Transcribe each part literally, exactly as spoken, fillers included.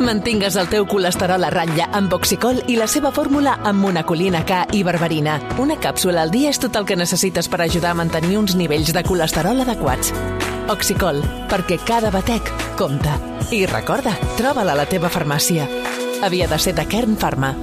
Mantingues el teu colesterol a ratlla amb Oxicol i la seva fórmula amb monacolina K i berberina. Una càpsula al dia és tot el que necessites per ajudar a mantenir uns nivells de colesterol adequats. Oxicol, perquè cada batec compta. I recorda, troba-la a la teva farmàcia. Havia de ser de Kern Pharma.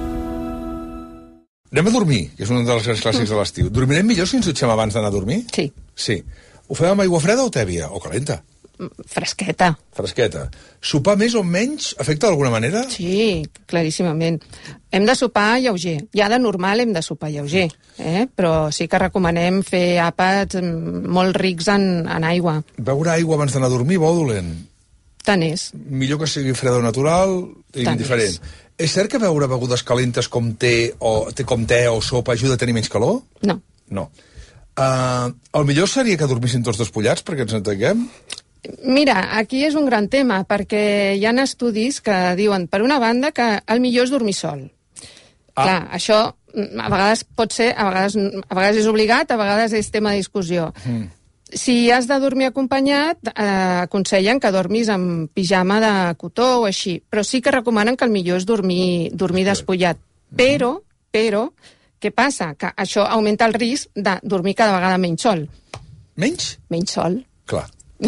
Anem a dormir, que és un dels grans clàssics de l'estiu. Dormirem millor si ens dutxem abans d'anar a dormir? Sí. Sí. Ho fem amb aigua freda o tèbia? O calenta? Fresqueta. Fresqueta. Sopar més o menys afecta d'alguna manera? Sí, claríssimament. Hem de sopar lleuger. Ja de normal hem de sopar lleuger, eh? Però sí que recomanem fer àpats molt rics en, en aigua. Beure aigua abans d'anar a dormir, bo o dolent? Tant és. Millor que sigui freda o natural i Tant indiferent. És. És cert que beure begudes calentes com té o, com té o sopa ajuda a tenir menys calor? No. No. Uh, el millor seria que dormissin tots despullats, perquè ens entenguem? Mira, aquí és un gran tema, perquè hi ha estudis que diuen, per una banda, que el millor és dormir sol. Ah. Clar, això a vegades pot ser, a vegades, a vegades és obligat, a vegades és tema de discussió. Mm. Si has de dormir acompanyat, eh, aconsellen que dormis amb pijama de cotó o així, però sí que recomanen que el millor és dormir, dormir despullat. Però, però, què passa? Que això augmenta el risc de dormir cada vegada menys sol. Menys? Menys sol. Clar.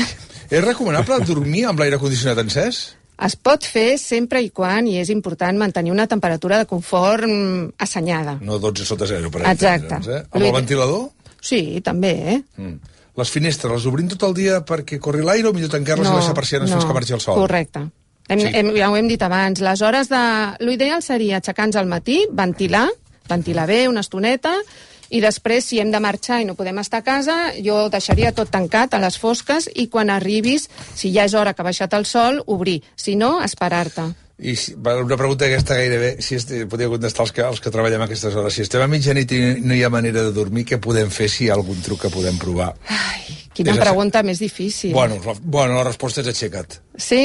És recomanable dormir amb l'aire condicionat encès? Es pot fer sempre i quan, i és important mantenir una temperatura de confort assenyada. No dotze sota zero, per Exacte. entendre'ns, eh? Amb el ventilador? Sí, també, eh? Mm. Les finestres, les obrim tot el dia perquè corri l'aire o millor tancar-les no, i les persianes no, fins que marxi el sol? Correcte. Hem, sí. hem, ja ho hem dit abans. Les hores de... L'ideal seria aixecar-nos al matí, ventilar, ventilar bé una estoneta, i després, si hem de marxar i no podem estar a casa, jo deixaria tot tancat a les fosques i quan arribis, si ja és hora que ha baixat el sol, obrir. Si no, esperar-te. I si, una pregunta aquesta gairebé, si es, podria contestar els que, els que treballem a aquestes hores. Si estem a mitjanit i no hi ha manera de dormir, què podem fer si hi ha algun truc que podem provar? Ai, quina és pregunta a... més difícil. Bueno, la, bueno, la resposta és aixeca't. Sí?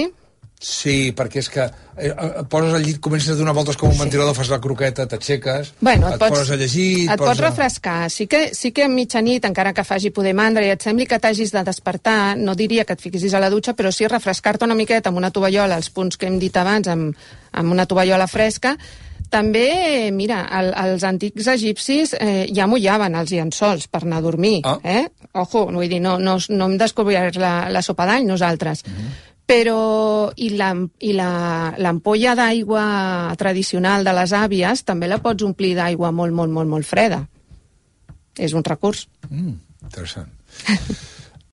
Sí, perquè és que eh, et poses al llit, comences a donar voltes com un sí. ventilador, fas la croqueta, t'aixeques, bueno, et, et pots, poses a llegir... Et, et pots a... refrescar. Sí que, sí que a mitjanit, encara que faci poder mandra i et sembli que t'hagis de despertar, no diria que et fiquis a la dutxa, però sí refrescar-te una miqueta amb una tovallola, els punts que hem dit abans, amb, amb una tovallola fresca. També, mira, el, els antics egipcis eh, ja mullaven els llençols per anar a dormir. Ah. Eh? Ojo, vull dir, no, no, no hem descobert la, la sopa d'all nosaltres. Uh-huh. Però i l'ampolla d'aigua tradicional de les àvies també la pots omplir d'aigua molt, molt, molt, molt freda. És un recurs. Mm, interessant.